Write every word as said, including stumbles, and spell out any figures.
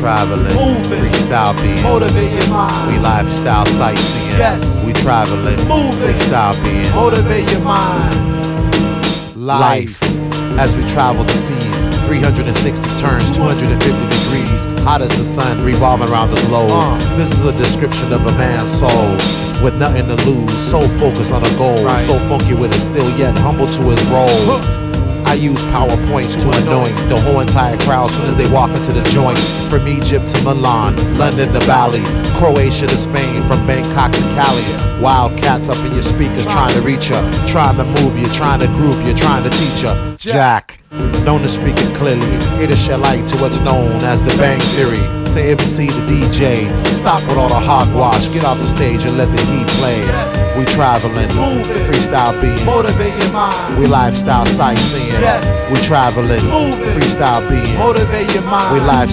traveling, moving, freestyle beings. motivate your mind. We lifestyle sightseeing. Yes. We traveling, moving, freestyle beings. motivate your mind. Life. As we travel the seas, three hundred sixty turns, two hundred fifty degrees, hot as the sun, revolving around the globe. Uh. This is a description of a man's soul, with nothing to lose, so focused on a goal, Right. so funky with it, still yet humble to his role. Huh. I use PowerPoints to annoy the whole entire crowd soon as they walk into the joint. From Egypt to Milan, London to Bali, Croatia to Spain, from Bangkok to Cali. Wildcats up in your speakers trying to reach ya, trying to move you, trying to groove you, trying to teach ya. Jack, known to speak it clearly, here to shed light to what's known as the Bang Theory. To M C to D J, stop with all the hogwash, get off the stage and let the heat play. We traveling, Moving, freestyle beings. motivate your mind. We lifestyle sightseeing. Yes. We traveling, Moving, freestyle beings. motivate your mind. We lifestyle